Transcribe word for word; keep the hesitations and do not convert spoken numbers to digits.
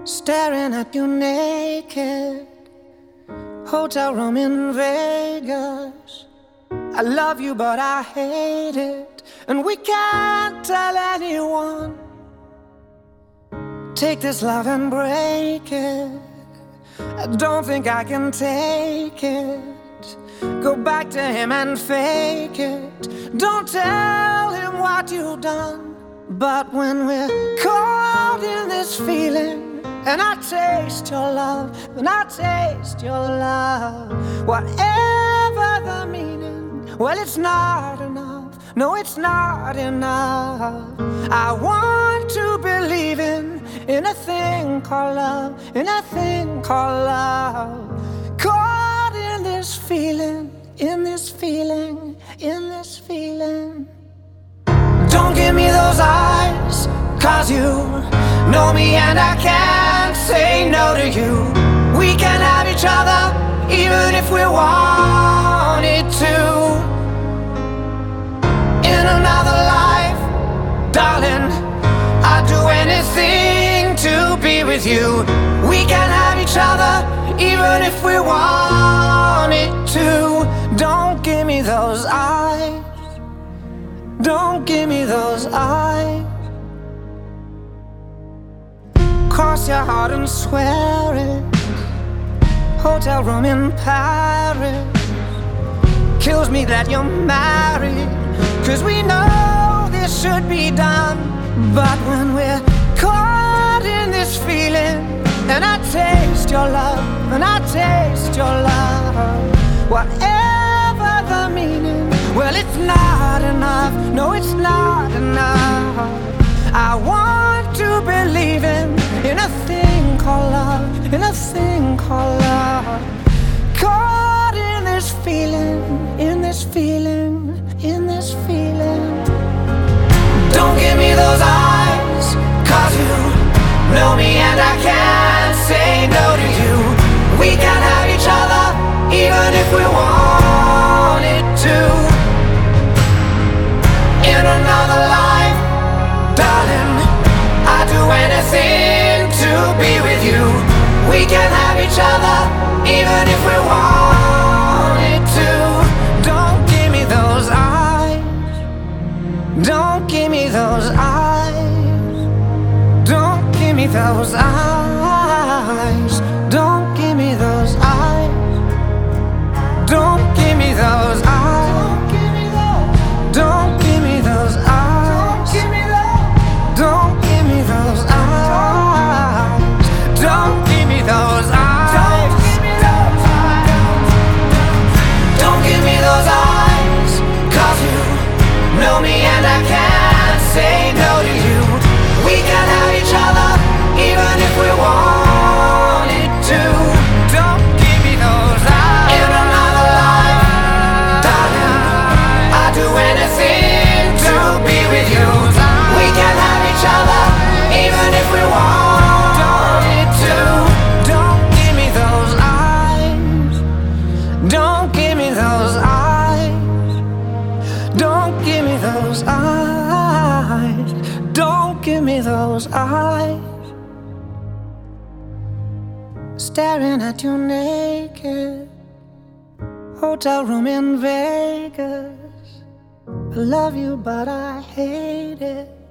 Staring at you naked, hotel room in Vegas. I love you but I hate it, and we can't tell anyone. Take this love and break it. I don't think I can take it. Go back to him and fake it. Don't tell him what you've done. But when we're caught in this feeling, and I taste your love, and I taste your love, whatever the meaning, well, it's not enough. No, it's not enough. I want to believe in, in a thing called love, in a thing called love. Caught in this feeling, in this feeling, in this feeling. Don't give me those eyes, cause you know me and I can't say no to you. We can have each other even if we wanted to. In another life, darling, I'd do anything to be with you. We can have each other even if we wanted to. Don't give me those eyes. Don't give me those eyes. Cross your heart and swear it. Hotel room in Paris. Kills me that you're married, cause we know this should be done. But when we're caught in this feeling, and I taste your love, and I taste your love, whatever the meaning, well, it's not enough. No, it's not enough. I want to believe in, in a thing called love, in a thing called love. Caught in this feeling, in this feeling, in this feeling. Don't give me those eyes, cause you know me and I can't say no to you. We can have each other even if we wanted to. In another life, darling, I'd do anything to be with you. We can have each other even if we wanted to. Don't give me those eyes. Don't give me those eyes. Don't give me those eyes. Don't give me those eyes. Don't give me those eyes. Don't give me those eyes. Don't give me those eyes. Don't give me those eyes. Don't give me those eyes, cause you know me and I can't say no to you. We can have each other even if we wanted to. Don't give me those eyes. In another life, darling, I'd do anything to be with you. We can have each other even if we wanted to. Don't give me those eyes. Don't give me those eyes. Don't give me those eyes. Don't give me those eyes. Staring at you naked, hotel room in Vegas. I love you but I hate it.